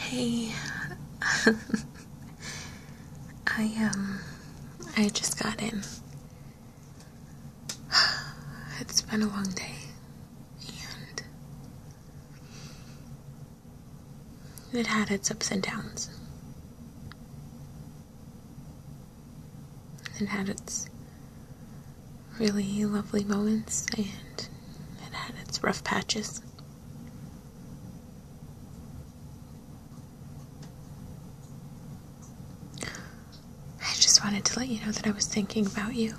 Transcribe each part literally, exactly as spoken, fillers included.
Hey, I, um, I just got in. It's been a long day, and it had its ups and downs. It had its really lovely moments, and it had its rough patches. I just wanted to let you know that I was thinking about you.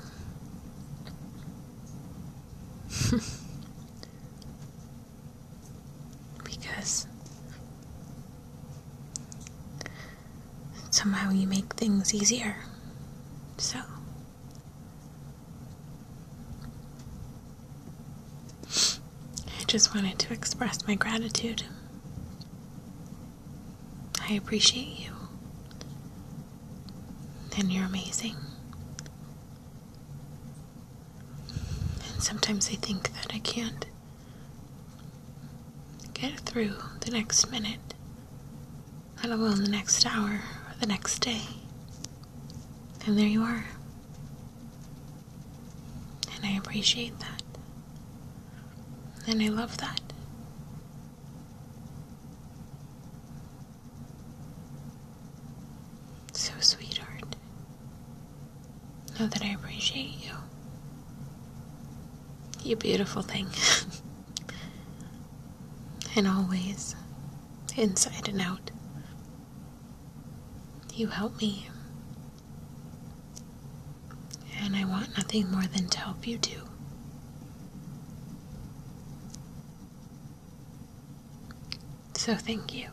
Because somehow you make things easier. So I just wanted to express my gratitude. I appreciate you. And you're amazing. And sometimes I think that I can't get through the next minute, let alone the next hour or the next day. And there you are. And I appreciate that. And I love that. So, sweetheart, know that I appreciate you. You beautiful thing. In all ways, inside and out. You help me. And I want nothing more than to help you too. So thank you.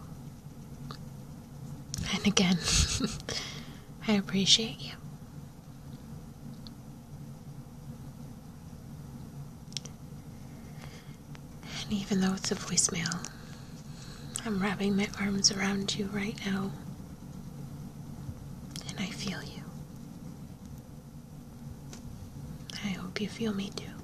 And again, I appreciate you. And even though it's a voicemail, I'm wrapping my arms around you right now. And I feel you. I hope you feel me too.